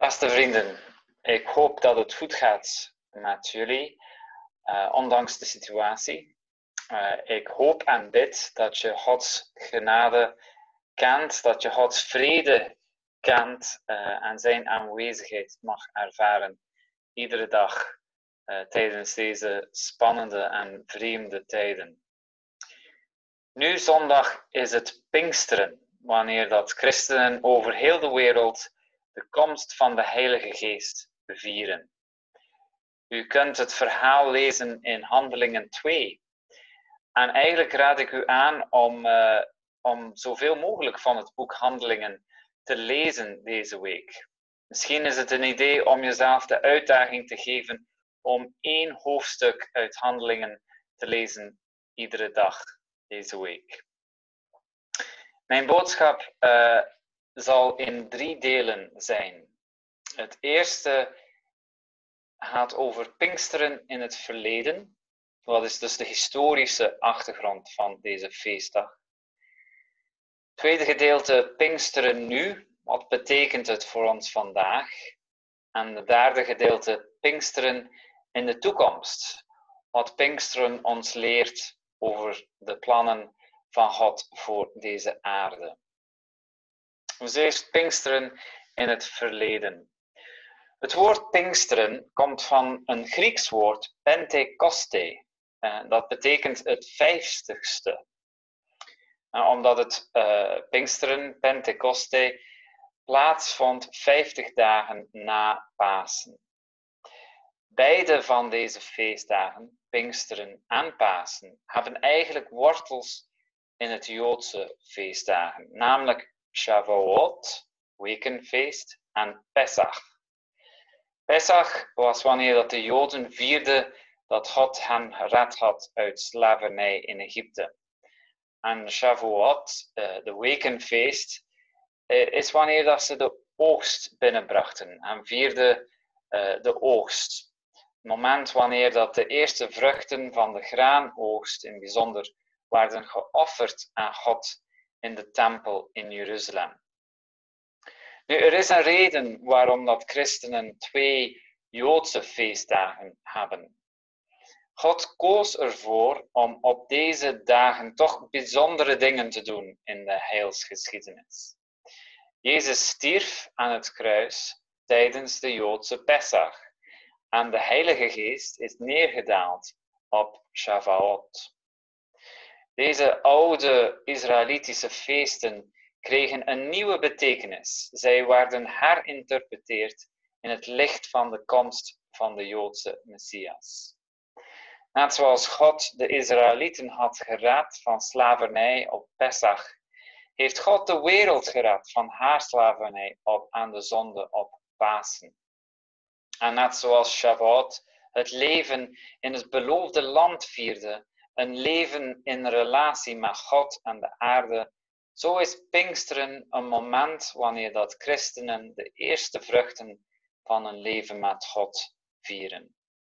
Beste vrienden, ik hoop dat het goed gaat met jullie, ondanks de situatie. Ik hoop en bid dat je Gods genade kent, dat je Gods vrede kent en zijn aanwezigheid mag ervaren iedere dag tijdens deze spannende en vreemde tijden. Nu zondag is het Pinksteren, wanneer dat christenen over heel de wereld de komst van de Heilige Geest vieren. U kunt het verhaal lezen in Handelingen 2. En eigenlijk raad ik u aan om zoveel mogelijk van het boek Handelingen te lezen deze week. Misschien is het een idee om jezelf de uitdaging te geven om 1 hoofdstuk uit Handelingen te lezen iedere dag deze week. Mijn boodschap zal in 3 delen zijn. Het eerste gaat over Pinksteren in het verleden. Wat is dus de historische achtergrond van deze feestdag? Het tweede gedeelte Pinksteren nu. Wat betekent het voor ons vandaag? En het derde gedeelte Pinksteren in de toekomst. Wat Pinksteren ons leert over de plannen van God voor deze aarde. Dus eerst Pinksteren in het verleden. Het woord Pinksteren komt van een Grieks woord, Pentekoste. Dat betekent het 50ste. Omdat het Pinksteren, Pentekoste, plaatsvond 50 dagen na Pasen. Beide van deze feestdagen, Pinksteren en Pasen, hebben eigenlijk wortels in het Joodse feestdagen, namelijk Shavuot, wekenfeest, en Pesach. Pesach was wanneer dat de Joden vierden dat God hen gered had uit slavernij in Egypte. En Shavuot, de wekenfeest, is wanneer dat ze de oogst binnenbrachten en vierden de oogst. Het moment wanneer dat de eerste vruchten van de graanoogst in bijzonder werden geofferd aan God in de tempel in Jeruzalem. Nu, er is een reden waarom dat christenen 2 Joodse feestdagen hebben. God koos ervoor om op deze dagen toch bijzondere dingen te doen in de heilsgeschiedenis. Jezus stierf aan het kruis tijdens de Joodse Pesach en de Heilige Geest is neergedaald op Shavuot. Deze oude Israëlitische feesten kregen een nieuwe betekenis. Zij werden herinterpreteerd in het licht van de komst van de Joodse Messias. Net zoals God de Israëlieten had gered van slavernij op Pesach, heeft God de wereld gered van haar slavernij aan de zonde op Pasen. En net zoals Shavuot het leven in het beloofde land vierde, een leven in relatie met God en de aarde, zo is Pinksteren een moment wanneer dat christenen de eerste vruchten van een leven met God vieren.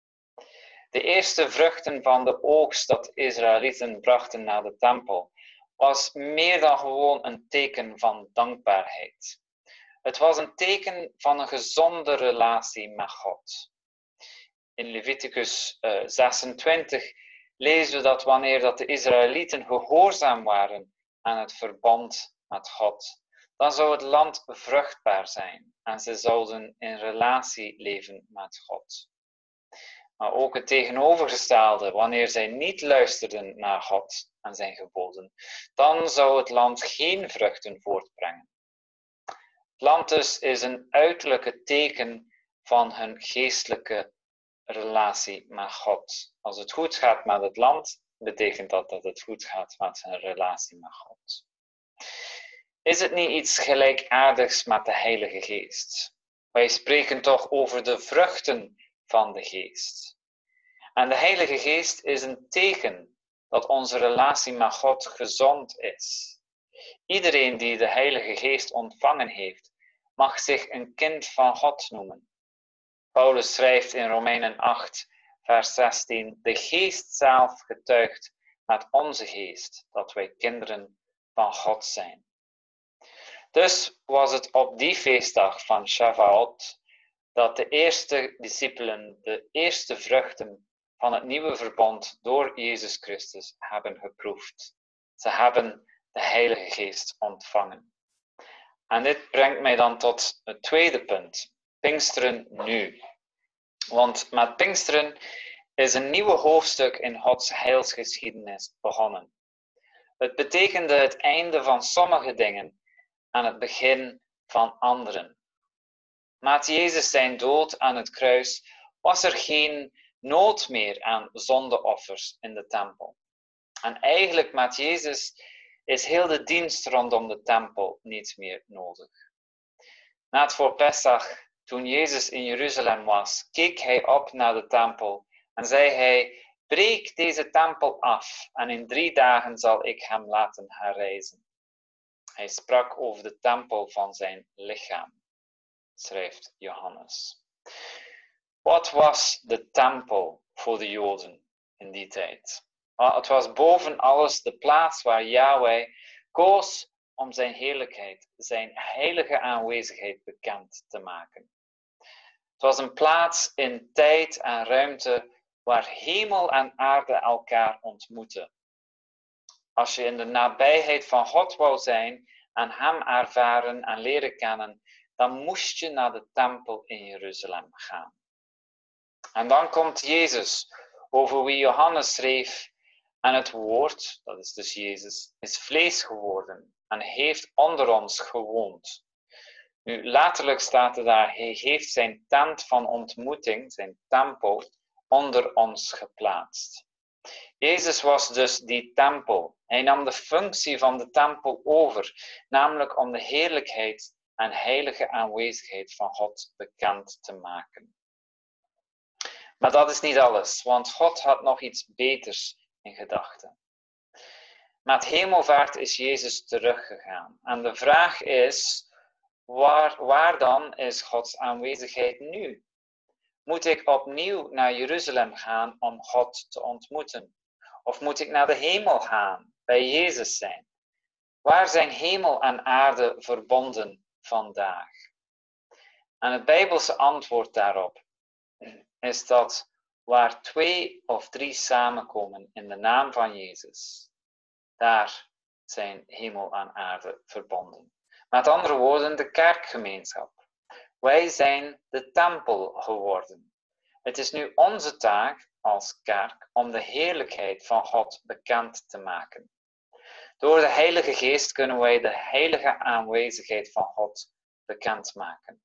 De eerste vruchten van de oogst dat de Israëlieten brachten naar de tempel, was meer dan gewoon een teken van dankbaarheid. Het was een teken van een gezonde relatie met God. In Leviticus 26 lezen we dat wanneer dat de Israëlieten gehoorzaam waren aan het verbond met God, dan zou het land vruchtbaar zijn en ze zouden in relatie leven met God. Maar ook het tegenovergestelde, wanneer zij niet luisterden naar God en zijn geboden, dan zou het land geen vruchten voortbrengen. Het land dus is een uiterlijke teken van hun geestelijke relatie met God. Als het goed gaat met het land, betekent dat dat het goed gaat met hun relatie met God. Is het niet iets gelijkaardigs met de Heilige Geest? Wij spreken toch over de vruchten van de Geest. En de Heilige Geest is een teken dat onze relatie met God gezond is. Iedereen die de Heilige Geest ontvangen heeft, mag zich een kind van God noemen. Paulus schrijft in Romeinen 8, vers 16, de Geest zelf getuigt met onze geest dat wij kinderen van God zijn. Dus was het op die feestdag van Shavuot dat de eerste discipelen de eerste vruchten van het nieuwe verbond door Jezus Christus hebben geproefd. Ze hebben de Heilige Geest ontvangen. En dit brengt mij dan tot het tweede punt. Pinksteren nu. Want met Pinksteren is een nieuwe hoofdstuk in Gods heilsgeschiedenis begonnen. Het betekende het einde van sommige dingen en het begin van anderen. Met Jezus zijn dood aan het kruis was er geen nood meer aan zondeoffers in de tempel. En eigenlijk met Jezus is heel de dienst rondom de tempel niet meer nodig. Net voor Pesach, toen Jezus in Jeruzalem was, keek hij op naar de tempel en zei hij: breek deze tempel af en in 3 dagen zal ik hem laten herrijzen. Hij sprak over de tempel van zijn lichaam, schrijft Johannes. Wat was de tempel voor de Joden in die tijd? Het was boven alles de plaats waar Yahweh koos om zijn heerlijkheid, zijn heilige aanwezigheid bekend te maken. Het was een plaats in tijd en ruimte waar hemel en aarde elkaar ontmoeten. Als je in de nabijheid van God wou zijn en hem ervaren en leren kennen, dan moest je naar de tempel in Jeruzalem gaan. En dan komt Jezus, over wie Johannes schreef, en het woord, dat is dus Jezus, is vlees geworden en heeft onder ons gewoond. Nu, letterlijk staat er daar, hij heeft zijn tent van ontmoeting, zijn tempel, onder ons geplaatst. Jezus was dus die tempel. Hij nam de functie van de tempel over, namelijk om de heerlijkheid en heilige aanwezigheid van God bekend te maken. Maar dat is niet alles, want God had nog iets beters in gedachten. Met hemelvaart is Jezus teruggegaan. En de vraag is, waar dan is Gods aanwezigheid nu? Moet ik opnieuw naar Jeruzalem gaan om God te ontmoeten? Of moet ik naar de hemel gaan, bij Jezus zijn? Waar zijn hemel en aarde verbonden vandaag? En het Bijbelse antwoord daarop is dat waar 2 of 3 samenkomen in de naam van Jezus, daar zijn hemel en aarde verbonden. Met andere woorden, de kerkgemeenschap. Wij zijn de tempel geworden. Het is nu onze taak als kerk om de heerlijkheid van God bekend te maken. Door de Heilige Geest kunnen wij de heilige aanwezigheid van God bekendmaken.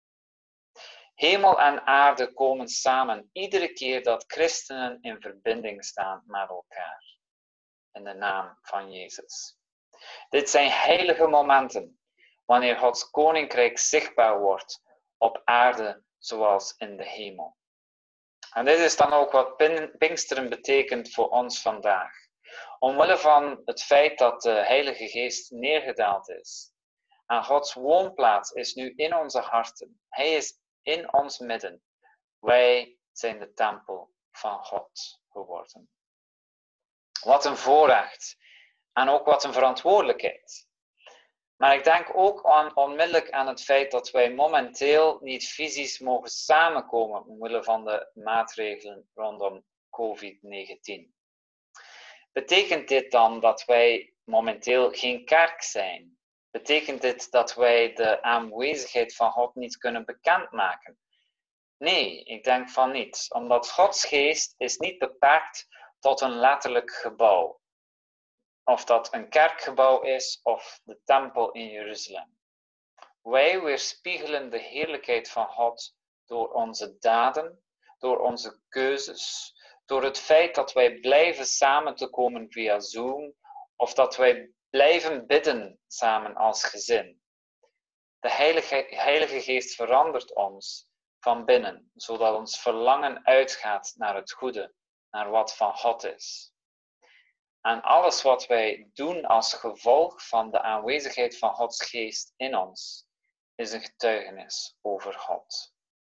Hemel en aarde komen samen iedere keer dat christenen in verbinding staan met elkaar. In de naam van Jezus. Dit zijn heilige momenten, wanneer Gods koninkrijk zichtbaar wordt op aarde zoals in de hemel. En dit is dan ook wat Pinksteren betekent voor ons vandaag. Omwille van het feit dat de Heilige Geest neergedaald is. En Gods woonplaats is nu in onze harten. Hij is in ons midden. Wij zijn de tempel van God geworden. Wat een voorrecht. En ook wat een verantwoordelijkheid. Maar ik denk ook onmiddellijk aan het feit dat wij momenteel niet fysisch mogen samenkomen omwille van de maatregelen rondom COVID-19. Betekent dit dan dat wij momenteel geen kerk zijn? Betekent dit dat wij de aanwezigheid van God niet kunnen bekendmaken? Nee, ik denk van niet, omdat Gods geest is niet beperkt tot een letterlijk gebouw. Of dat een kerkgebouw is of de tempel in Jeruzalem. Wij weerspiegelen de heerlijkheid van God door onze daden, door onze keuzes, door het feit dat wij blijven samen te komen via Zoom of dat wij blijven bidden samen als gezin. De Heilige Geest verandert ons van binnen, zodat ons verlangen uitgaat naar het goede, naar wat van God is. En alles wat wij doen als gevolg van de aanwezigheid van Gods Geest in ons, is een getuigenis over God.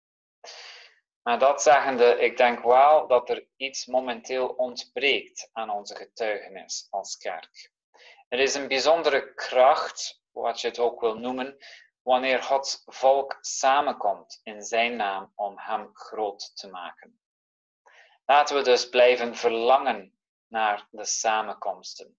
Maar dat zeggende, ik denk wel dat er iets momenteel ontbreekt aan onze getuigenis als kerk. Er is een bijzondere kracht wat je het ook wil noemen, wanneer Gods volk samenkomt in zijn naam om hem groot te maken. Laten we dus blijven verlangen naar de samenkomsten.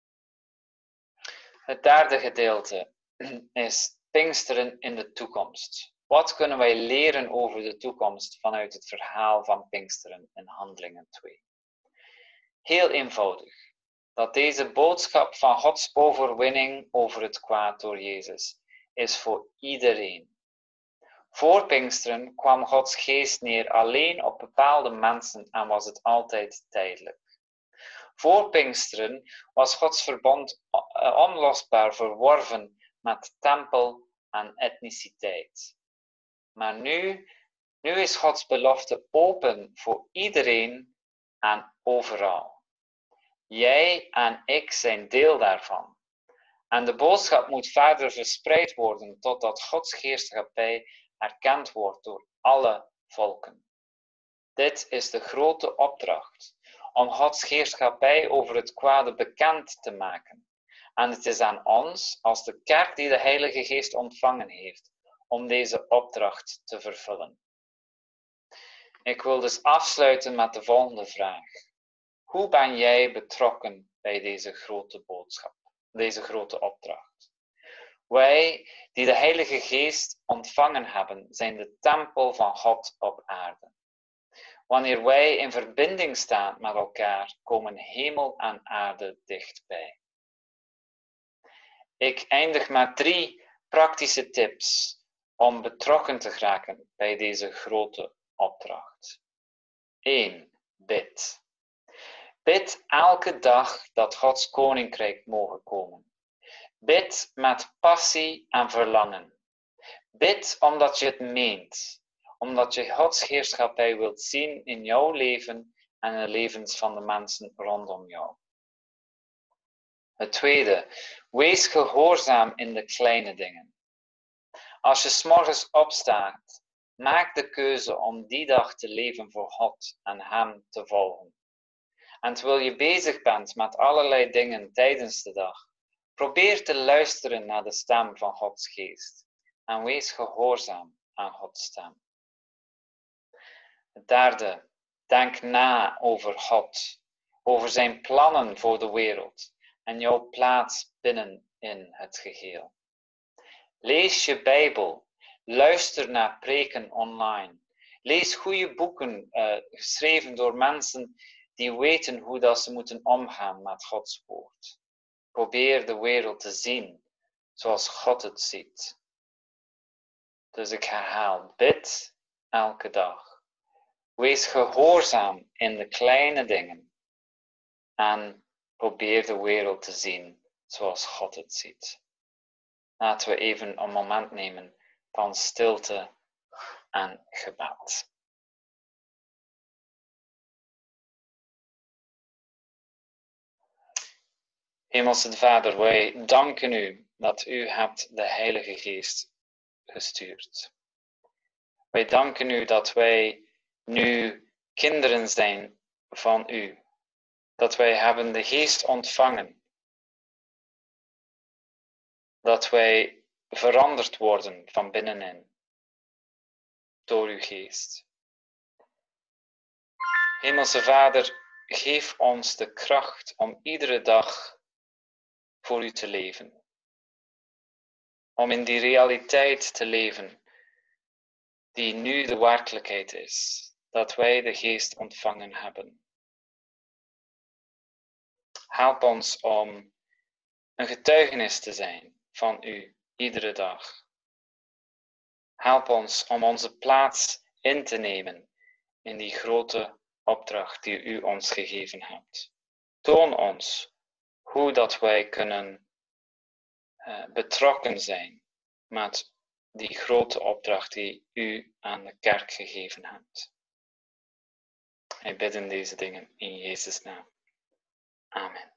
Het derde gedeelte is Pinksteren in de toekomst. Wat kunnen wij leren over de toekomst vanuit het verhaal van Pinksteren in Handelingen 2? Heel eenvoudig. Dat deze boodschap van Gods overwinning over het kwaad door Jezus is voor iedereen. Voor Pinksteren kwam Gods geest neer alleen op bepaalde mensen en was het altijd tijdelijk. Voor Pinksteren was Gods verbond onlosbaar verworven met tempel en etniciteit. Maar nu is Gods belofte open voor iedereen en overal. Jij en ik zijn deel daarvan. En de boodschap moet verder verspreid worden totdat Gods heerschappij erkend wordt door alle volken. Dit is de grote opdracht, om Gods heerschappij over het kwade bekend te maken. En het is aan ons, als de kerk die de Heilige Geest ontvangen heeft, om deze opdracht te vervullen. Ik wil dus afsluiten met de volgende vraag. Hoe ben jij betrokken bij deze grote boodschap, deze grote opdracht? Wij die de Heilige Geest ontvangen hebben, zijn de tempel van God op aarde. Wanneer wij in verbinding staan met elkaar, komen hemel en aarde dichtbij. Ik eindig met 3 praktische tips om betrokken te geraken bij deze grote opdracht. 1. Bid. Bid elke dag dat Gods koninkrijk mogen komen. Bid met passie en verlangen. Bid omdat je het meent, omdat je Gods heerschappij wilt zien in jouw leven en in de levens van de mensen rondom jou. Het tweede, wees gehoorzaam in de kleine dingen. Als je 's morgens opstaat, maak de keuze om die dag te leven voor God en Hem te volgen. En terwijl je bezig bent met allerlei dingen tijdens de dag, probeer te luisteren naar de stem van Gods geest en wees gehoorzaam aan Gods stem. Het derde, denk na over God, over zijn plannen voor de wereld en jouw plaats binnen in het geheel. Lees je Bijbel, luister naar preken online, lees goede boeken geschreven door mensen die weten hoe dat ze moeten omgaan met Gods woord. Probeer de wereld te zien zoals God het ziet. Dus ik herhaal, bid elke dag. Wees gehoorzaam in de kleine dingen. En probeer de wereld te zien zoals God het ziet. Laten we even een moment nemen van stilte en gebed. Hemelse Vader, wij danken u dat u hebt de Heilige Geest gestuurd. Wij danken u dat wij nu kinderen zijn van u. Dat wij hebben de Geest ontvangen. Dat wij veranderd worden van binnenin door uw Geest. Hemelse Vader, geef ons de kracht om iedere dag voor u te leven. Om in die realiteit te leven die nu de werkelijkheid is, dat wij de Geest ontvangen hebben. Help ons om een getuigenis te zijn van u iedere dag. Help ons om onze plaats in te nemen in die grote opdracht die u ons gegeven hebt. Toon ons hoe dat wij kunnen betrokken zijn met die grote opdracht die u aan de kerk gegeven hebt. Wij bidden deze dingen in Jezus' naam. Amen.